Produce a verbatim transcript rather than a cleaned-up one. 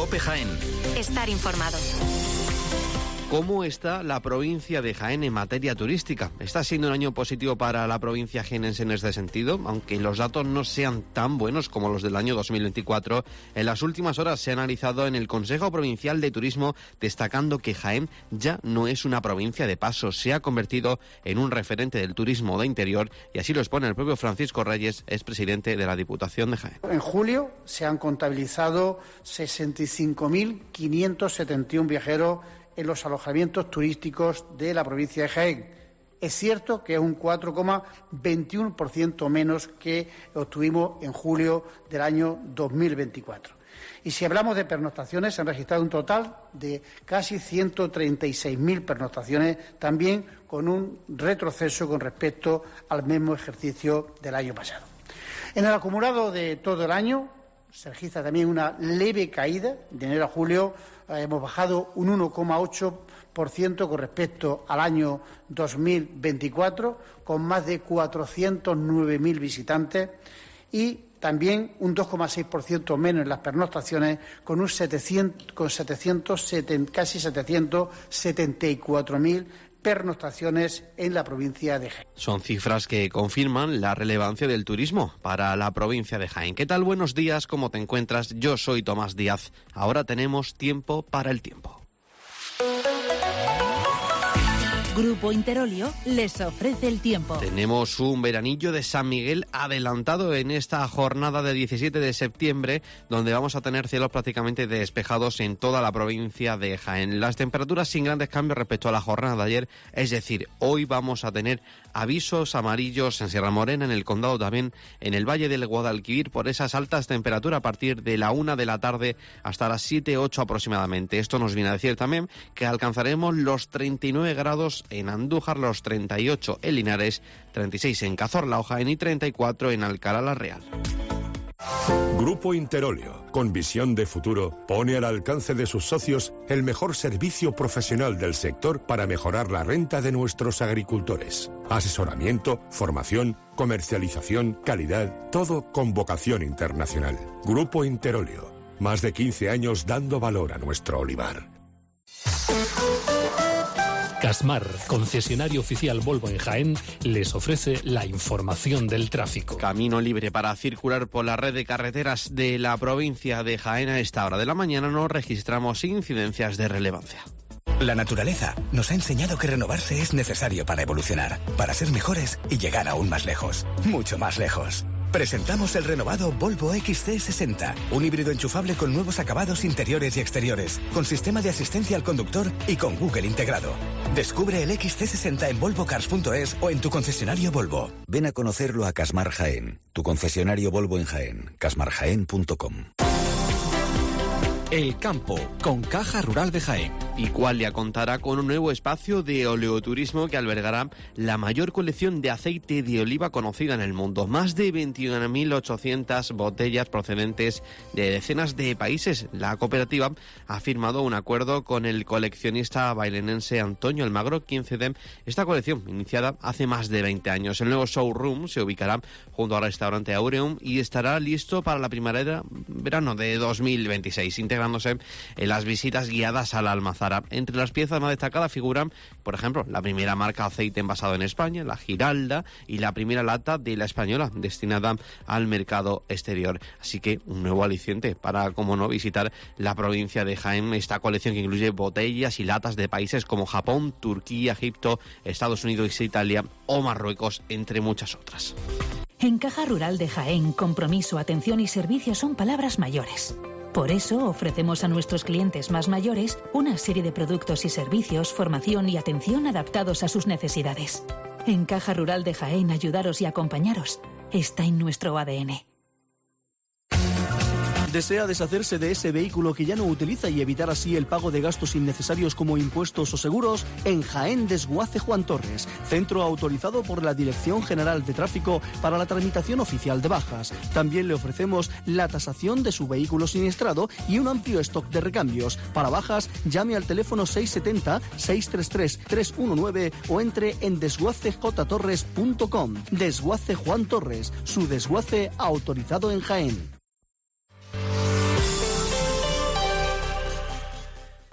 COPE Jaén. Estar informado. ¿Cómo está la provincia de Jaén en materia turística? ¿Está siendo un año positivo para la provincia jienense en este sentido? Aunque los datos no sean tan buenos como los del año dos mil veinticuatro, en las últimas horas se ha analizado en el Consejo Provincial de Turismo, destacando que Jaén ya no es una provincia de paso, se ha convertido en un referente del turismo de interior, y así lo expone el propio Francisco Reyes, expresidente de la Diputación de Jaén. En julio se han contabilizado sesenta y cinco mil quinientos setenta y uno viajeros en los alojamientos turísticos de la provincia de Jaén. Es cierto que es un cuatro coma veintiuno por ciento menos que obtuvimos en julio del año dos mil veinticuatro. Y si hablamos de pernoctaciones, se han registrado un total de casi ciento treinta y seis mil pernoctaciones, también con un retroceso con respecto al mismo ejercicio del año pasado. En el acumulado de todo el año se registra también una leve caída. De enero a julio eh, hemos bajado un uno coma ocho por ciento con respecto al año dos mil veinticuatro, con más de cuatrocientos nueve mil visitantes, y también un dos coma seis por ciento menos en las pernoctaciones, con un setecientos, con setecientos setenta, casi setecientos setenta y cuatro mil pernoctaciones en la provincia de Jaén. Son cifras que confirman la relevancia del turismo para la provincia de Jaén. ¿Qué tal? Buenos días, ¿cómo te encuentras? Yo soy Tomás Díaz. Ahora tenemos tiempo para el tiempo. Grupo Interolio les ofrece el tiempo. Tenemos un veranillo de San Miguel adelantado en esta jornada de diecisiete de septiembre, donde vamos a tener cielos prácticamente despejados en toda la provincia de Jaén. Las temperaturas sin grandes cambios respecto a la jornada de ayer, es decir, hoy vamos a tener avisos amarillos en Sierra Morena, en el Condado, también en el Valle del Guadalquivir, por esas altas temperaturas a partir de la una de la tarde hasta las siete, ocho aproximadamente. Esto nos viene a decir también que alcanzaremos los treinta y nueve grados en Andújar, los treinta y ocho en Linares, treinta y seis en Cazorla o Jaén y treinta y cuatro en Alcalá la Real. Grupo Interolio, con visión de futuro, pone al alcance de sus socios el mejor servicio profesional del sector para mejorar la renta de nuestros agricultores. Asesoramiento, formación, comercialización, calidad, todo con vocación internacional. Grupo Interolio, más de quince años dando valor a nuestro olivar. Casmar, concesionario oficial Volvo en Jaén, les ofrece la información del tráfico. Camino libre para circular por la red de carreteras de la provincia de Jaén. A esta hora de la mañana no registramos incidencias de relevancia. La naturaleza nos ha enseñado que renovarse es necesario para evolucionar, para ser mejores y llegar aún más lejos, mucho más lejos. Presentamos el renovado Volvo X C sesenta, un híbrido enchufable con nuevos acabados interiores y exteriores, con sistema de asistencia al conductor y con Google integrado. Descubre el X C sesenta en volvo cars punto es o en tu concesionario Volvo. Ven a conocerlo a Casmar Jaén, tu concesionario Volvo en Jaén, casmar jaén punto com. El campo, con Caja Rural de Jaén. Icualia contará con un nuevo espacio de oleoturismo que albergará la mayor colección de aceite de oliva conocida en el mundo. Más de veintiuna mil ochocientas botellas procedentes de decenas de países. La cooperativa ha firmado un acuerdo con el coleccionista bailenense Antonio Almagro, quien cede esta colección, iniciada hace más de veinte años. El nuevo showroom se ubicará junto al restaurante Aureum y estará listo para la primavera verano de dos mil veintiséis, integrándose en las visitas guiadas al almazara. Entre las piezas más destacadas figuran, por ejemplo, la primera marca de aceite envasado en España, la Giralda, y la primera lata de la Española, destinada al mercado exterior. Así que un nuevo aliciente para, como no, visitar la provincia de Jaén. Esta colección que incluye botellas y latas de países como Japón, Turquía, Egipto, Estados Unidos, Italia o Marruecos, entre muchas otras. En Caja Rural de Jaén, compromiso, atención y servicio son palabras mayores. Por eso ofrecemos a nuestros clientes más mayores una serie de productos y servicios, formación y atención adaptados a sus necesidades. En Caja Rural de Jaén, ayudaros y acompañaros está en nuestro A D N. ¿Desea deshacerse de ese vehículo que ya no utiliza y evitar así el pago de gastos innecesarios como impuestos o seguros? En Jaén Desguace Juan Torres, centro autorizado por la Dirección General de Tráfico para la tramitación oficial de bajas. También le ofrecemos la tasación de su vehículo siniestrado y un amplio stock de recambios. Para bajas, llame al teléfono seis siete cero, seis tres tres, tres uno nueve o entre en desguace j torres punto com. Desguace Juan Torres, su desguace autorizado en Jaén.